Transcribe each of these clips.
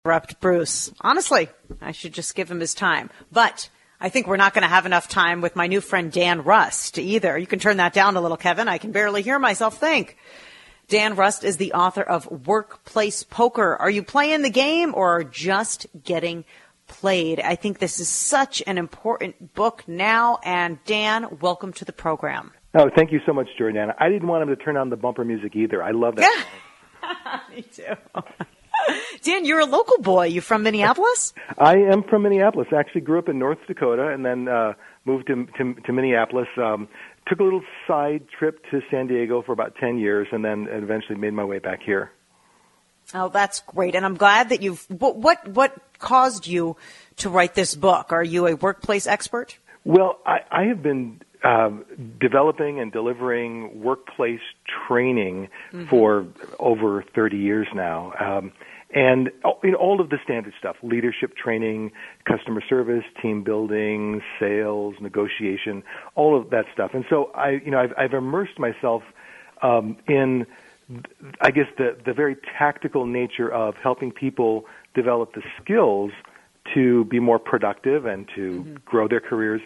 Interrupt Bruce. Honestly, I should just give him his time. But I think we're not going to have enough time with my new friend Dan Rust either. You can turn that down a little, Kevin. I can barely hear myself think. Dan Rust is the author of Workplace Poker. Are you playing the game or just getting played? I think this is such an important book now. And Dan, welcome to the program. Oh, thank you so much, Jordana. I didn't want him to turn on the bumper music either. I love that song. Me too. Dan, you're a local boy. You from Minneapolis? I am from Minneapolis. I actually grew up in North Dakota and then moved to Minneapolis. Took a little side trip to San Diego for about 10 years and then eventually made my way back here. Oh, that's great. And I'm glad that what caused you to write this book? Are you a workplace expert? Well, I have been developing and delivering workplace training for over 30 years now. And all of the standard stuff, leadership training, customer service, team building, sales, negotiation, all of that stuff. And so I've immersed myself in, I guess, the very tactical nature of helping people develop the skills to be more productive and to grow their careers.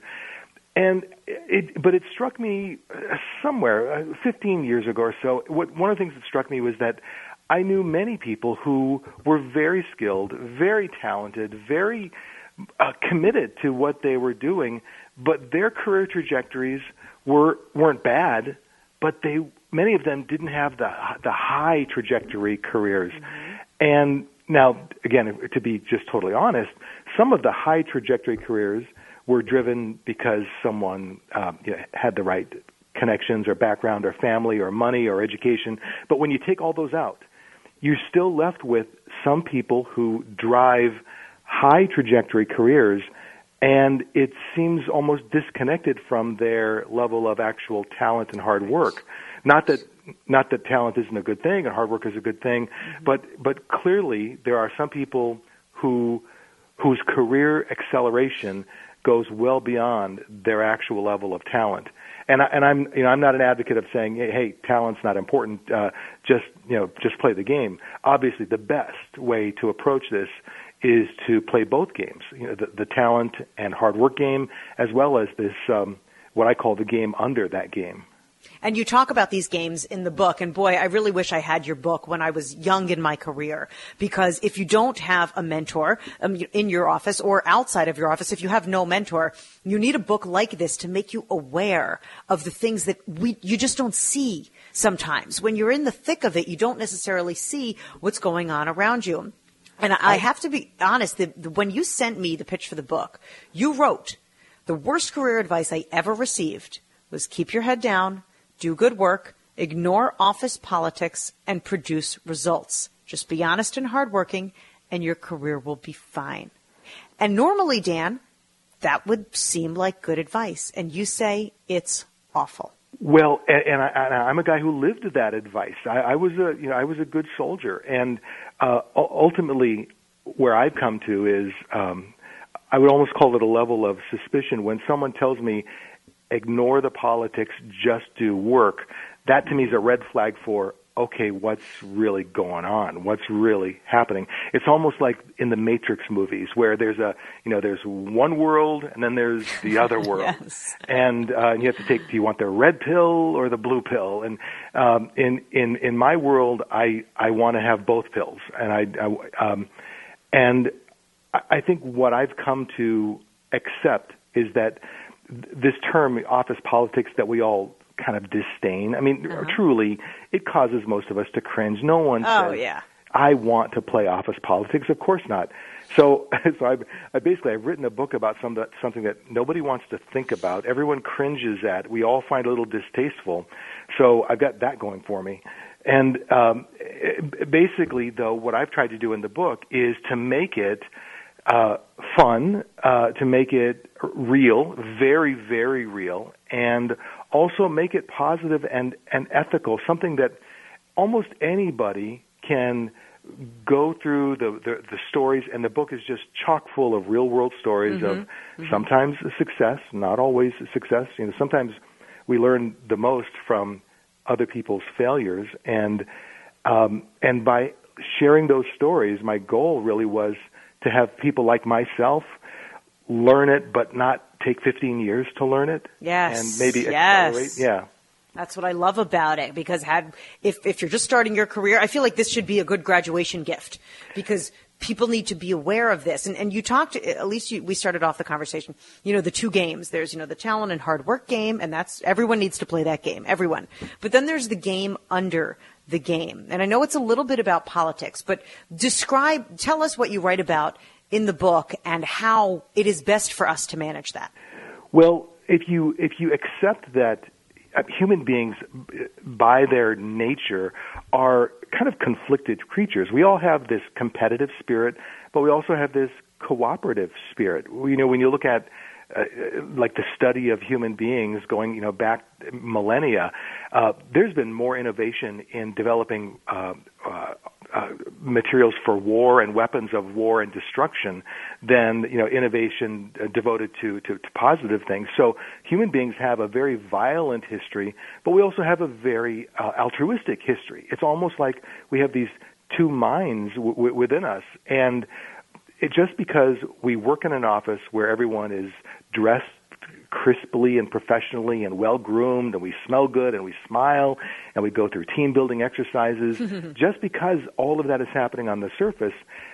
But it struck me somewhere 15 years ago or so. One of the things that struck me was that I knew many people who were very skilled, very talented, very committed to what they were doing, but their career trajectories weren't bad, but many of them didn't have the high trajectory careers. And now, again, to be just totally honest, some of the high trajectory careers were driven because someone had the right connections or background or family or money or education. But when you take all those out, you're still left with some people who drive high trajectory careers, and it seems almost disconnected from their level of actual talent and hard work. Not that talent isn't a good thing and hard work is a good thing, but clearly there are some people whose career acceleration goes well beyond their actual level of talent. And I'm not an advocate of saying, hey, talent's not important. Just play the game. Obviously, the best way to approach this is to play both games. The talent and hard work game, as well as this what I call the game under that game. And you talk about these games in the book, and boy, I really wish I had your book when I was young in my career, because if you don't have a mentor in your office or outside of your office, if you have no mentor, you need a book like this to make you aware of the things that you just don't see sometimes. When you're in the thick of it, you don't necessarily see what's going on around you. And I have to be honest, when you sent me the pitch for the book, you wrote, the worst career advice I ever received was keep your head down, do good work, ignore office politics, and produce results. Just be honest and hardworking, and your career will be fine. And normally, Dan, that would seem like good advice. And you say it's awful. Well, and I'm a guy who lived that advice. I was a good soldier, and ultimately, where I've come to is I would almost call it a level of suspicion when someone tells me, ignore the politics, just do work. That to me is a red flag for, okay, what's really going on? What's really happening? It's almost like in the Matrix movies where there's one world and then there's the other world. Yes. And you have to take, do you want the red pill or the blue pill? And in my world, I want to have both pills. And I think what I've come to accept is that this term, office politics, that we all kind of disdain. I mean, truly, it causes most of us to cringe. No one says, I want to play office politics. Of course not. So I've written a book about something that nobody wants to think about. Everyone cringes at. We all find a little distasteful. So I've got that going for me. And basically, though, what I've tried to do in the book is to make it fun, to make it real, very, very real, and also make it positive and ethical, something that almost anybody can go through the stories, and the book is just chock full of real-world stories of sometimes success, not always success. Sometimes we learn the most from other people's failures, and by sharing those stories, my goal really was to have people like myself learn it, but not take 15 years to learn it. Yes. And maybe accelerate. Yeah. That's what I love about it, because if you're just starting your career, I feel like this should be a good graduation gift, because people need to be aware of this. And you talked, at least we started off the conversation, the two games. There's, the talent and hard work game, and everyone needs to play that game, everyone. But then there's the game under the game. And I know it's a little bit about politics, but tell us what you write about in the book and how it is best for us to manage that. Well, if you accept that human beings, by their nature, are kind of conflicted creatures. We all have this competitive spirit, but we also have this cooperative spirit. When you look at like the study of human beings going, back millennia, there's been more innovation in developing materials for war and weapons of war and destruction than innovation devoted to positive things. So human beings have a very violent history, but we also have a very altruistic history. It's almost like we have these two minds within us, and just because we work in an office where everyone is dressed crisply and professionally and well-groomed, and we smell good, and we smile, and we go through team-building exercises, just because all of that is happening on the surface,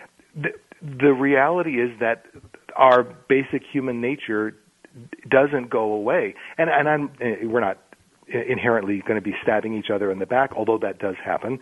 the reality is that our basic human nature doesn't go away. And we're not inherently going to be stabbing each other in the back, although that does happen.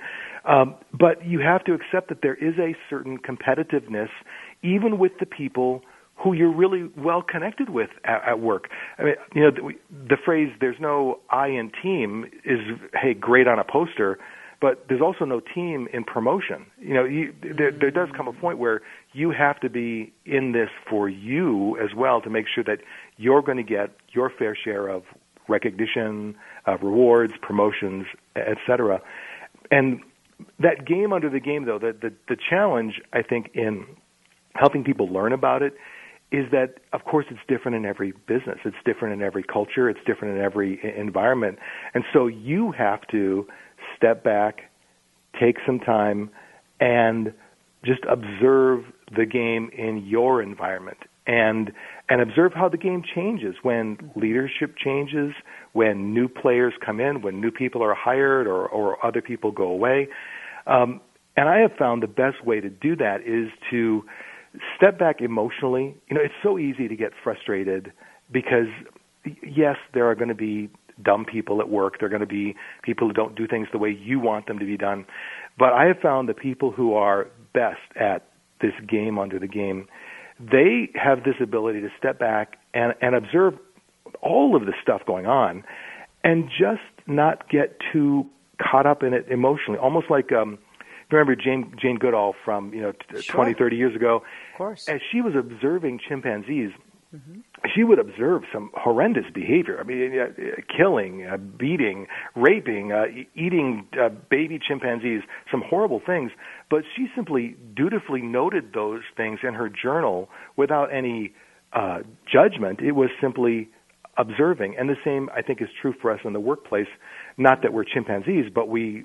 But you have to accept that there is a certain competitiveness, even with the people who you're really well connected with at work. I mean, the phrase "there's no I in team" is, hey, great on a poster, but there's also no team in promotion. There does come a point where you have to be in this for you as well to make sure that you're going to get your fair share of recognition, rewards, promotions, etc. And that game under the game, though, the challenge, I think, in helping people learn about it is that, of course, it's different in every business. It's different in every culture. It's different in every environment. And so you have to step back, take some time, and just observe the game in your environment and observe how the game changes when leadership changes, when new players come in, when new people are hired or other people go away. And I have found the best way to do that is to step back emotionally. It's so easy to get frustrated because, yes, there are going to be dumb people at work. There are going to be people who don't do things the way you want them to be done. But I have found the people who are best at this game under the game, they have this ability to step back and observe all of the stuff going on and just not get too caught up in it emotionally, almost like remember Jane Goodall from 20, 30 years ago? Of course. As she was observing chimpanzees, she would observe some horrendous behavior. I mean, killing, beating, raping, eating baby chimpanzees, some horrible things. But she simply dutifully noted those things in her journal without any judgment. It was simply observing. And the same, I think, is true for us in the workplace. Not that we're chimpanzees, but we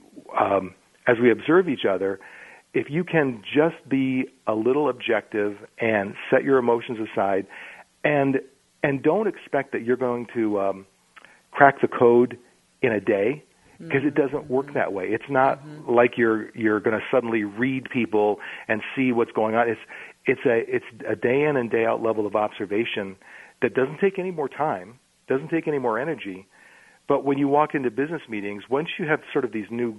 as we observe each other, if you can just be a little objective and set your emotions aside and don't expect that you're going to crack the code in a day, because it doesn't work that way. It's not like you're going to suddenly read people and see what's going on. It's a day in and day out level of observation that doesn't take any more time, doesn't take any more energy. But when you walk into business meetings, once you have sort of these new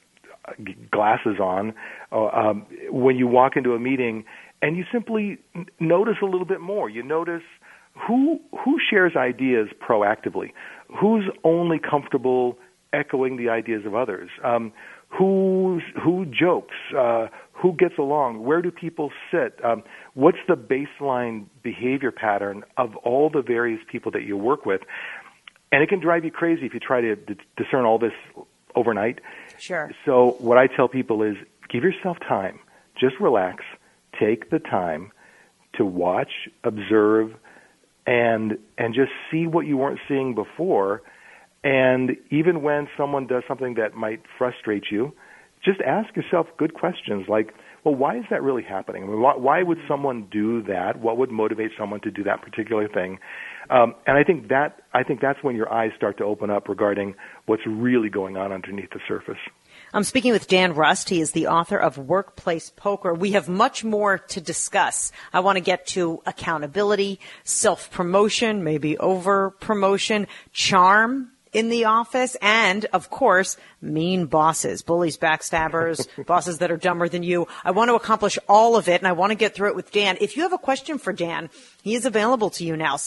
glasses on, when you walk into a meeting and you simply notice a little bit more. You notice who shares ideas proactively, who's only comfortable echoing the ideas of others, who jokes, who gets along, where do people sit, what's the baseline behavior pattern of all the various people that you work with. And it can drive you crazy if you try to discern all this overnight. Sure. So what I tell people is give yourself time. Just relax. Take the time to watch, observe, and just see what you weren't seeing before. And even when someone does something that might frustrate you, just ask yourself good questions like, well, why is that really happening? I mean, why would someone do that? What would motivate someone to do that particular thing? And I think that's when your eyes start to open up regarding what's really going on underneath the surface. I'm speaking with Dan Rust. He is the author of Workplace Poker. We have much more to discuss. I want to get to accountability, self-promotion, maybe over-promotion, charm in the office, and, of course, mean bosses, bullies, backstabbers, bosses that are dumber than you. I want to accomplish all of it, and I want to get through it with Dan. If you have a question for Dan, he is available to you now,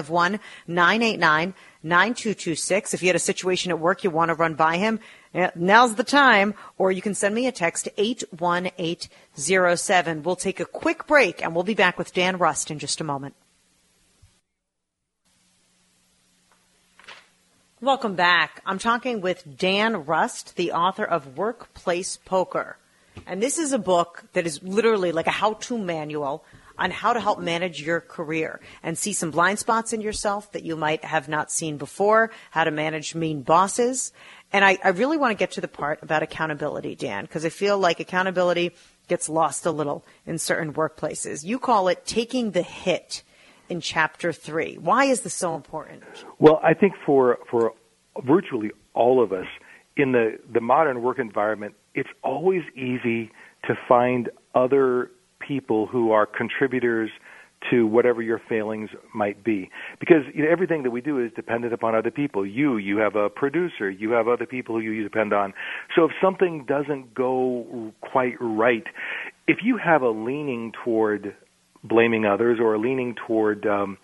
651-989-9226. If you had a situation at work you want to run by him, now's the time, or you can send me a text to 81807. We'll take a quick break, and we'll be back with Dan Rust in just a moment. Welcome back. I'm talking with Dan Rust, the author of Workplace Poker. And this is a book that is literally like a how-to manual on how to help manage your career and see some blind spots in yourself that you might have not seen before, how to manage mean bosses. And I really want to get to the part about accountability, Dan, because I feel like accountability gets lost a little in certain workplaces. You call it taking the hit in Chapter 3. Why is this so important? Well, I think for virtually all of us in the modern work environment, it's always easy to find other people who are contributors to whatever your failings might be. Because everything that we do is dependent upon other people. You have a producer, you have other people who you depend on. So if something doesn't go quite right, if you have a leaning toward blaming others or leaning toward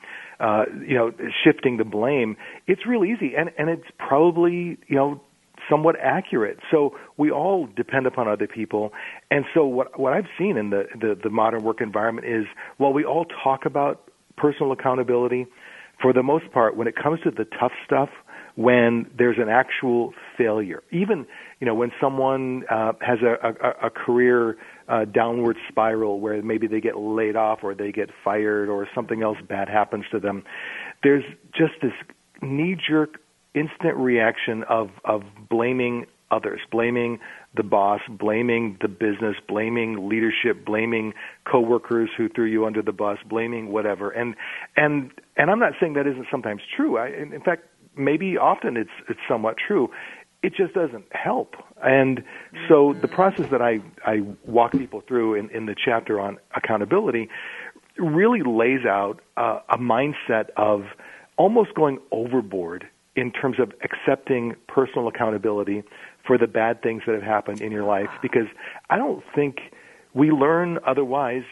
shifting the blame, it's real easy, and it's probably somewhat accurate. So we all depend upon other people, and so what I've seen in the modern work environment is, while we all talk about personal accountability, for the most part, when it comes to the tough stuff, when there's an actual failure, even when someone has a career downward spiral where maybe they get laid off or they get fired or something else bad happens to them, there's just this knee-jerk instant reaction of blaming others, blaming the boss, blaming the business, blaming leadership, blaming coworkers who threw you under the bus, blaming whatever. And I'm not saying that isn't sometimes true. In fact, maybe often it's somewhat true. It just doesn't help. And so the process that I walk people through in the chapter on accountability really lays out a mindset of almost going overboard in terms of accepting personal accountability for the bad things that have happened in your life, because I don't think we learn otherwise.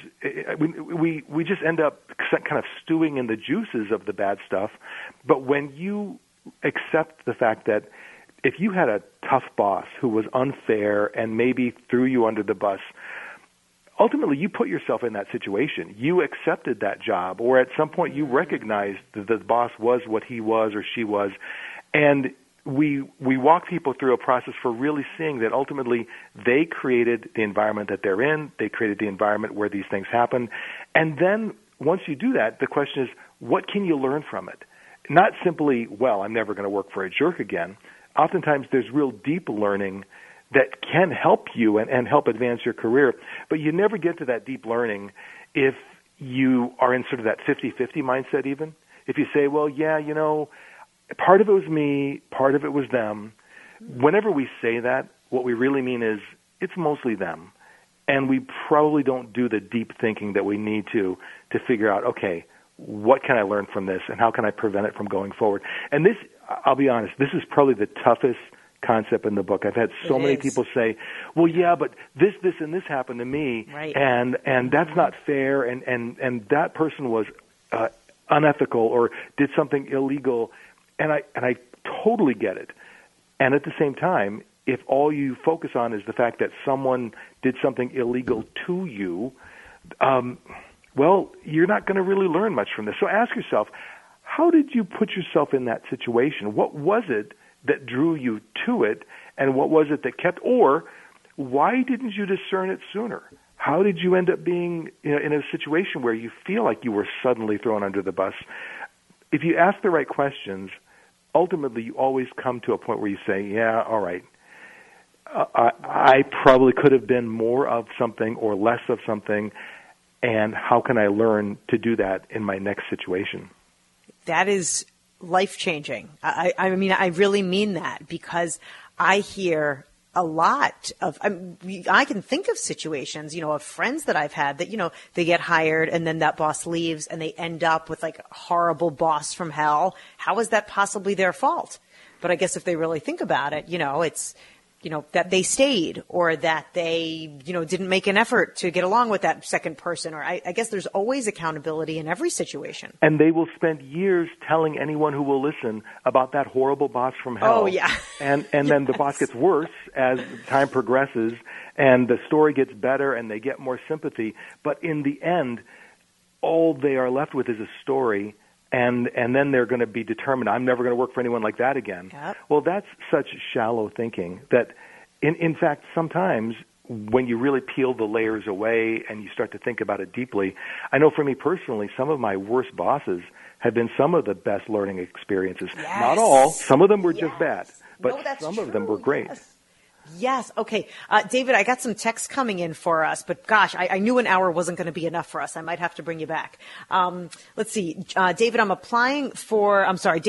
We just end up kind of stewing in the juices of the bad stuff. But when you accept the fact that if you had a tough boss who was unfair and maybe threw you under the bus, ultimately you put yourself in that situation. You accepted that job, or at some point you recognized that the boss was what he was or she was. And we walk people through a process for really seeing that ultimately they created the environment that they're in. They created the environment where these things happen. And then once you do that, the question is, what can you learn from it? Not simply, well, I'm never going to work for a jerk again. Oftentimes there's real deep learning that can help you and help advance your career, but you never get to that deep learning if you are in sort of that 50-50 mindset even. If you say, well, yeah, part of it was me, part of it was them. Whenever we say that, what we really mean is it's mostly them, and we probably don't do the deep thinking that we need to figure out, okay, what can I learn from this, and how can I prevent it from going forward? And this, I'll be honest, this is probably the toughest concept in the book. I've had so many people say, well, yeah, but this, and this happened to me, right, and that's not fair, and that person was unethical or did something illegal, and I totally get it. And at the same time, if all you focus on is the fact that someone did something illegal to you, well, you're not going to really learn much from this. So ask yourself, how did you put yourself in that situation? What was it that drew you to it, and what was it that kept, or why didn't you discern it sooner? How did you end up being in a situation where you feel like you were suddenly thrown under the bus? If you ask the right questions, ultimately you always come to a point where you say, yeah, all right, I probably could have been more of something or less of something, and how can I learn to do that in my next situation? That is life-changing. I mean, I really mean that, because I hear a lot of, I can think of situations, of friends that I've had that, they get hired and then that boss leaves and they end up with like a horrible boss from hell. How is that possibly their fault? But I guess if they really think about it, it's, that they stayed, or that they, didn't make an effort to get along with that second person. Or I guess there's always accountability in every situation. And they will spend years telling anyone who will listen about that horrible boss from hell. Oh, yeah. And then the boss gets worse as time progresses, and the story gets better, and they get more sympathy. But in the end, all they are left with is a story. And then they're going to be determined, I'm never going to work for anyone like that again. Yep. Well, that's such shallow thinking that, in fact, sometimes when you really peel the layers away and you start to think about it deeply, I know for me personally, some of my worst bosses have been some of the best learning experiences. Yes. Not all. Some of them were just bad. But No, that's some true. of them were great. Yes. Okay. David, I got some texts coming in for us, but gosh, I knew an hour wasn't going to be enough for us. I might have to bring you back. Let's see. David, Dan, I'm applying for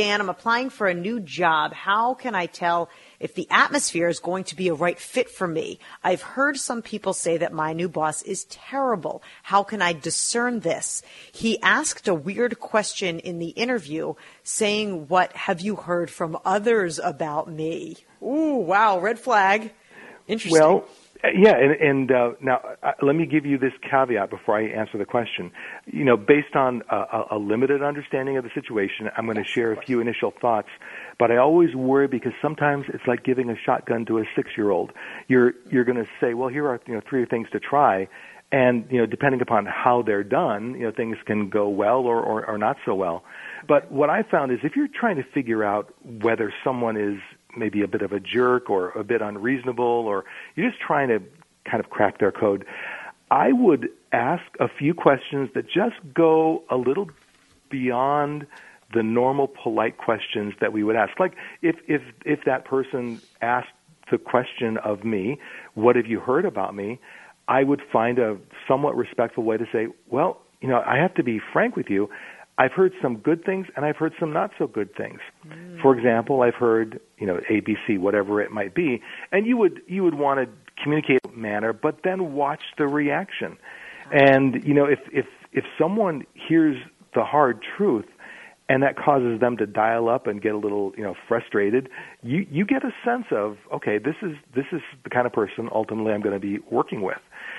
a new job. How can I tell if the atmosphere is going to be a right fit for me? I've heard some people say that my new boss is terrible. How can I discern this? He asked a weird question in the interview saying, what have you heard from others about me? Ooh, wow, red flag. Interesting. Well, yeah, and now let me give you this caveat before I answer the question. Based on a limited understanding of the situation, I'm going to share a few initial thoughts, but I always worry because sometimes it's like giving a shotgun to a 6-year-old. You're going to say, well, here are 3 things to try, and depending upon how they're done, things can go well or not so well. But what I found is if you're trying to figure out whether someone is maybe a bit of a jerk or a bit unreasonable, or you're just trying to kind of crack their code, I would ask a few questions that just go a little beyond the normal polite questions that we would ask. Like if that person asked the question of me, what have you heard about me? I would find a somewhat respectful way to say, well, I have to be frank with you. I've heard some good things and I've heard some not so good things. For example, I've heard, ABC, whatever it might be, and you would want to communicate in a manner, but then watch the reaction. And, if someone hears the hard truth and that causes them to dial up and get a little, frustrated, you get a sense of, okay, this is the kind of person ultimately I'm going to be working with.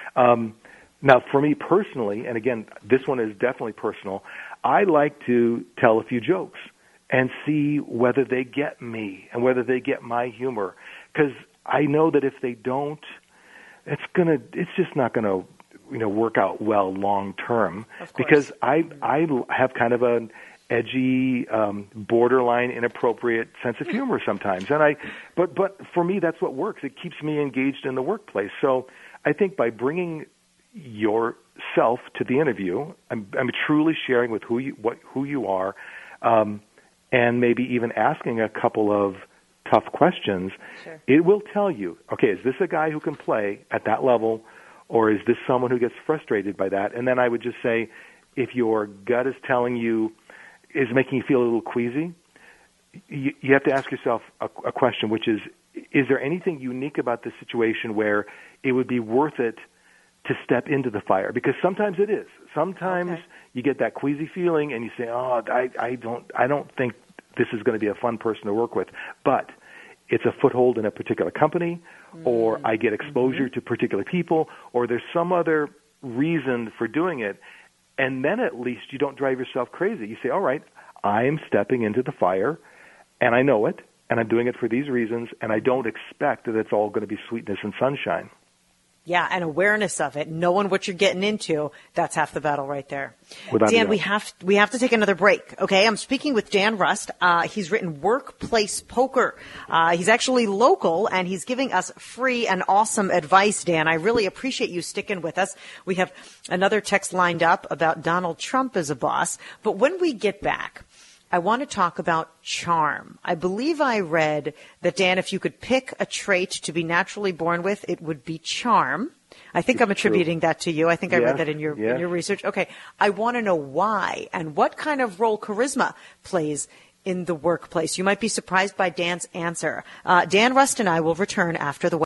Now, for me personally, and again, this one is definitely personal, I like to tell a few jokes and see whether they get me and whether they get my humor. Because I know that if they don't, it's just not going to, work out well long term. Because I have kind of an edgy, borderline inappropriate sense of humor sometimes. But for me, that's what works. It keeps me engaged in the workplace. So I think by bringing yourself to the interview, I'm truly sharing with who you are, and maybe even asking a couple of tough questions. Sure. It will tell you, okay, is this a guy who can play at that level, or is this someone who gets frustrated by that? And then I would just say, if your gut is telling you, is making you feel a little queasy, you have to ask yourself a question, which is there anything unique about this situation where it would be worth it to step into the fire? Because sometimes it is. Sometimes you get that queasy feeling and you say, oh, I don't think this is going to be a fun person to work with. But it's a foothold in a particular company, or I get exposure to particular people, or there's some other reason for doing it. And then at least you don't drive yourself crazy. You say, all right, I am stepping into the fire, and I know it, and I'm doing it for these reasons, and I don't expect that it's all going to be sweetness and sunshine. Yeah, and awareness of it, knowing what you're getting into, that's half the battle right there. Without Dan, a doubt. we have to take another break, okay? I'm speaking with Dan Rust. He's written Workplace Poker. He's actually local, and he's giving us free and awesome advice, Dan. I really appreciate you sticking with us. We have another text lined up about Donald Trump as a boss. But when we get back, I want to talk about charm. I believe I read that, Dan, if you could pick a trait to be naturally born with, it would be charm. I think I'm attributing that to you. I think I read that in your research. Okay. I want to know why and what kind of role charisma plays in the workplace. You might be surprised by Dan's answer. Dan Rust and I will return after the